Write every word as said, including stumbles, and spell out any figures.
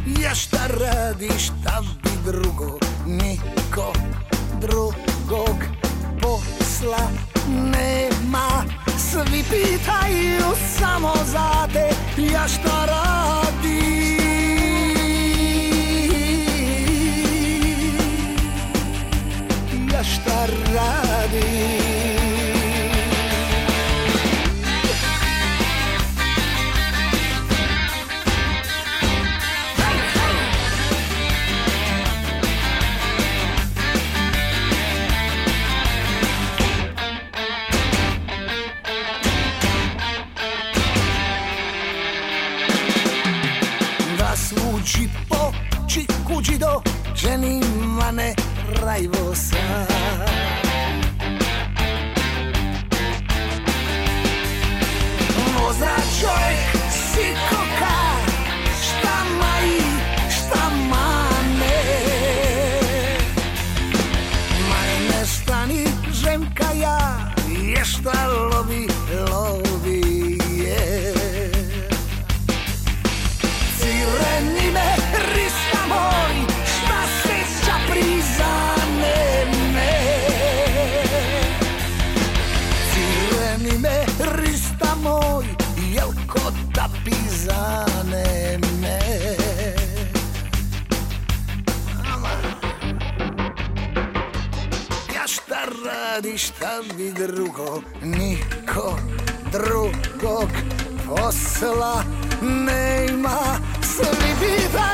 Ja šta radiš, šta bi drugo, niko drugog posla nema. Svi pitaju samo za te, ja šta radim. Ja šta radim. Svuči po čikuđi do ženi mane rajvo sa. Vozdra čovjek si koka, šta maji, šta mane. Majne stani žemka ja, je šta lovi, lovi je. Cireni me, rista moj, šta se čaprizane me. Cireni me, rista moj, jel ko tapizane me. Ja šta radi, šta bi drugo, niko drugog posla nema. Svi bi da